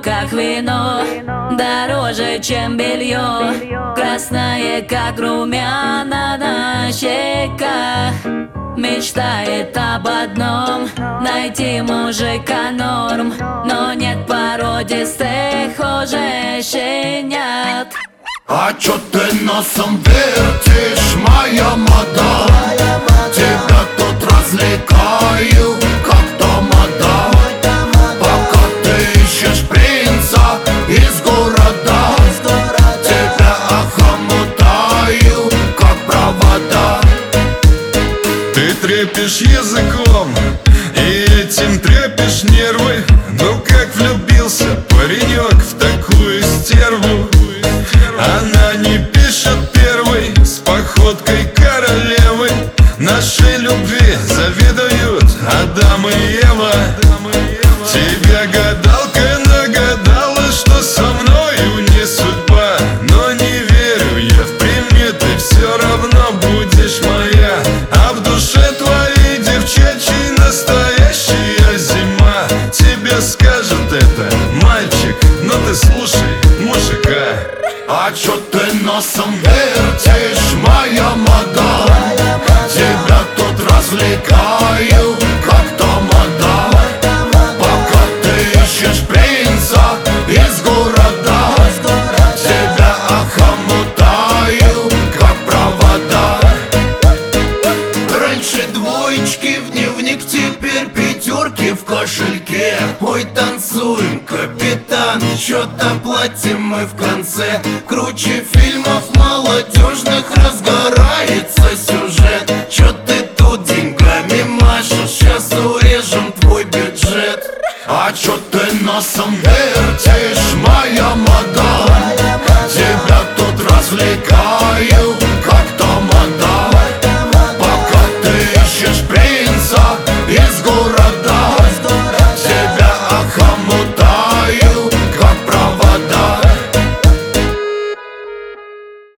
как вино, дороже, чем белье, красное, как румяна на щеках. Мечтает об одном — найти мужика норм, но нет породистых уже щенят. А чё ты носом вертишь, моя мадам? Тебя тут развлекаю, как тамада. Пока ты ищешь принца из города, тебя охомутаю, как провода. Ты трепишь языком и этим трепишь нервы. Ну как влюбился паренек в такую стерву. Она не пишет первой, с походкой королевы. Нашей любви завидуют Адам и Ева. Тебя гадалка нагадала, что со мною не судьба. Но не верю я в приметы, все равно будешь моя. А в душе твоей девчачьей настоящая зима. Тебе скажет это мальчик, но ты слушай мужика. А чё ты носом вертишь, моя мадам? Тебя тут развлекаю, как тамада. Пока ты ищешь принца из города, тебя охомутаю, как провода. Раньше двоечки в дневник, теперь пятерки в кошельке. Ой, танцуем, капитан, чё-то платим мы в конце. Круче фильмов молодежных разгорается сюжет. Чё ты тут деньгами машешь, сейчас урежем твой бюджет. А чё ты носом вертишь, моя мадам? Тебя тут развлекают.